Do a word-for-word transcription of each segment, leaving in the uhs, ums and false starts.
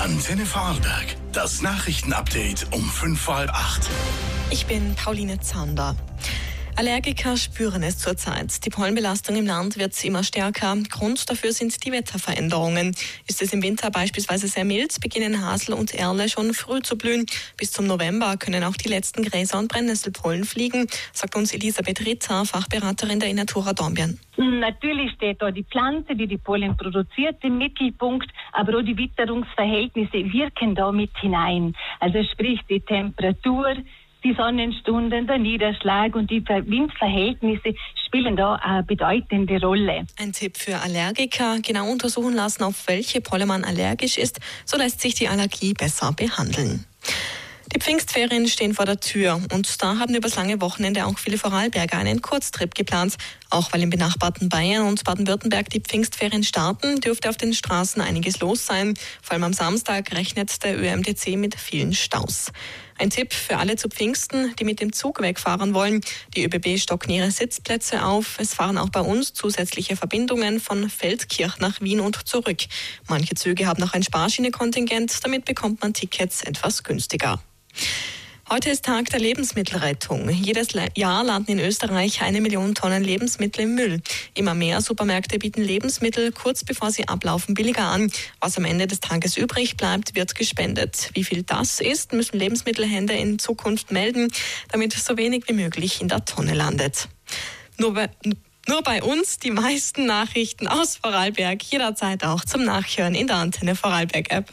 Antenne Vorarlberg. Das Nachrichtenupdate um fünf vor halb acht. Ich bin Pauline Zander. Allergiker spüren es zurzeit. Die Pollenbelastung im Land wird immer stärker. Grund dafür sind die Wetterveränderungen. Ist es im Winter beispielsweise sehr mild, beginnen Hasel und Erle schon früh zu blühen. Bis zum November können auch die letzten Gräser und Brennnesselpollen fliegen, sagt uns Elisabeth Ritter, Fachberaterin der Innatura Dornbirn. Natürlich steht da die Pflanze, die die Pollen produziert, im Mittelpunkt, aber auch die Witterungsverhältnisse wirken da mit hinein. Also sprich die Temperatur, die Sonnenstunden, der Niederschlag und die Windverhältnisse spielen da eine bedeutende Rolle. Ein Tipp für Allergiker: genau untersuchen lassen, auf welche Pollen man allergisch ist. So lässt sich die Allergie besser behandeln. Die Pfingstferien stehen vor der Tür und da haben übers lange Wochenende auch viele Vorarlberger einen Kurztrip geplant. Auch weil im benachbarten Bayern und Baden-Württemberg die Pfingstferien starten, dürfte auf den Straßen einiges los sein. Vor allem am Samstag rechnet der Ö M D C mit vielen Staus. Ein Tipp für alle zu Pfingsten, die mit dem Zug wegfahren wollen: Die Ö B B stocken ihre Sitzplätze auf. Es fahren auch bei uns zusätzliche Verbindungen von Feldkirch nach Wien und zurück. Manche Züge haben noch ein Sparschiene-Kontingent, damit bekommt man Tickets etwas günstiger. Heute ist Tag der Lebensmittelrettung. Jedes Jahr landen in Österreich eine Million Tonnen Lebensmittel im Müll. Immer mehr Supermärkte bieten Lebensmittel kurz bevor sie ablaufen billiger an. Was am Ende des Tages übrig bleibt, wird gespendet. Wie viel das ist, müssen Lebensmittelhändler in Zukunft melden, damit so wenig wie möglich in der Tonne landet. Nur bei, nur bei uns die meisten Nachrichten aus Vorarlberg, jederzeit auch zum Nachhören in der Antenne Vorarlberg App.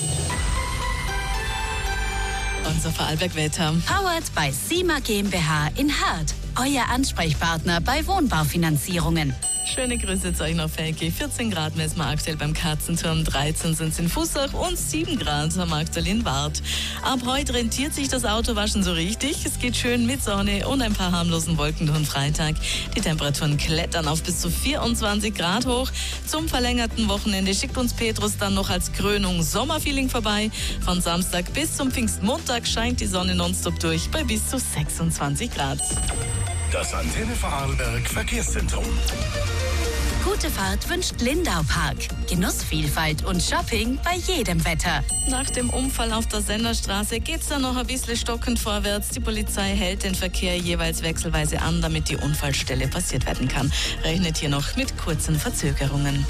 Unser Vorarlberg-Wetter. Powered by SIMA GmbH in Hart. Euer Ansprechpartner bei Wohnbaufinanzierungen. Schöne Grüße zu euch noch, Felgi. vierzehn Grad messen wir aktuell beim Katzenturm, dreizehn sind es in Fussach und sieben Grad am aktuell in Wart. Ab heute rentiert sich das Autowaschen so richtig. Es geht schön mit Sonne und ein paar harmlosen Wolken durch den Freitag. Die Temperaturen klettern auf bis zu vierundzwanzig Grad hoch. Zum verlängerten Wochenende schickt uns Petrus dann noch als Krönung Sommerfeeling vorbei. Von Samstag bis zum Pfingstmontag scheint die Sonne nonstop durch bei bis zu sechsundzwanzig Grad. Das Antenne Vorarlberg Verkehrszentrum. Gute Fahrt wünscht Lindau Park. Genussvielfalt und Shopping bei jedem Wetter. Nach dem Unfall auf der Senderstraße geht's dann noch ein bisschen stockend vorwärts. Die Polizei hält den Verkehr jeweils wechselweise an, damit die Unfallstelle passiert werden kann. Rechnet hier noch mit kurzen Verzögerungen.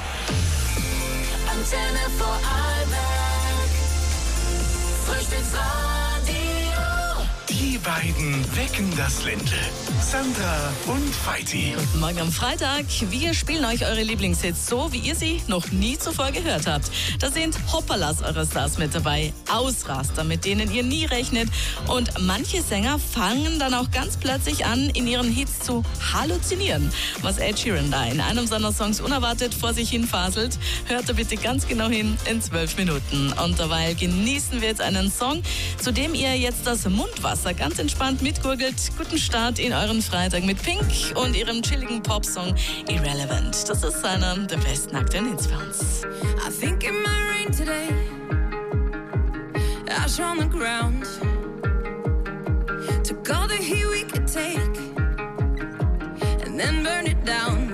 Antenne Vorarlberg. Frühstücksradio. Die beiden wecken das Ländle. Sandra und Feiti. Guten Morgen am Freitag. Wir spielen euch eure Lieblingshits so, wie ihr sie noch nie zuvor gehört habt. Da sind Hoppalas eurer Stars mit dabei, Ausraster, mit denen ihr nie rechnet. Und manche Sänger fangen dann auch ganz plötzlich an, in ihren Hits zu halluzinieren. Was Ed Sheeran da in einem seiner Songs unerwartet vor sich hin faselt, hört da bitte ganz genau hin in zwölf Minuten. Und dabei genießen wir jetzt einen Song, zu dem ihr jetzt das Mundwasser ganz entspannt mitgurgelt. Guten Start in euren Freitag mit Pink und ihrem chilligen Popsong Irrelevant. Das ist einer der besten aktuellen Hits für uns. I think it might rain today. Ash on the ground. Took all the heat we could take and then burn it down.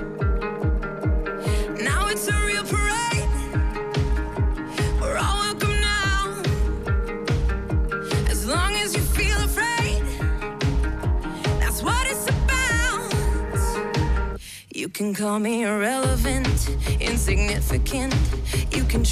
Now it's a real parade. We're all welcome now. As long as you feel afraid, that's what it's about. You can call me irrelevant, insignificant. You can